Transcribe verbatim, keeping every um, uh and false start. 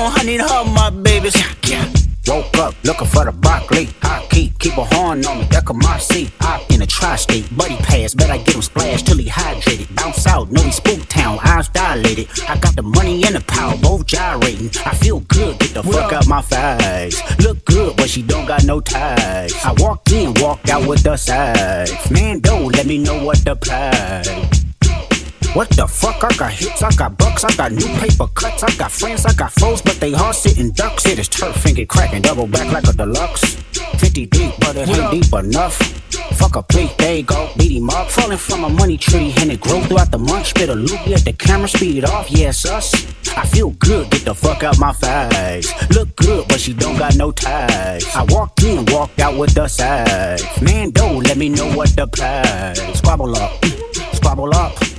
on, I need her, my babies. Yeah. Woke up looking for the broccoli. I keep, keep a horn on me, that could my seat. I in a tri-state, buddy pass, bet I get him splashed till he hydrated. Bounce out, know he spook town, eyes dilated. I got the money and the power, both gyrating. I feel good, get the fuck out my face. Look good, but she don't got no ties. I walked in, walked out with the sides. Man, don't let me know what to play. What the fuck? I got hits, I got bucks, I got new paper cuts, I got friends, I got foes, but they all sitting ducks. It is turf, finger cracking, double back like a deluxe. Fifty deep, but it ain't deep enough. Fuck a plate, there you go, beat him up. Falling from a money tree and it grow throughout the month. Spit a loop, let the camera speed off, yes us. I feel good, get the fuck out my face. Look good, but she don't got no ties. I walked in, walked out with the sides. Man, don't let me know what to play. Squabble up, squabble up.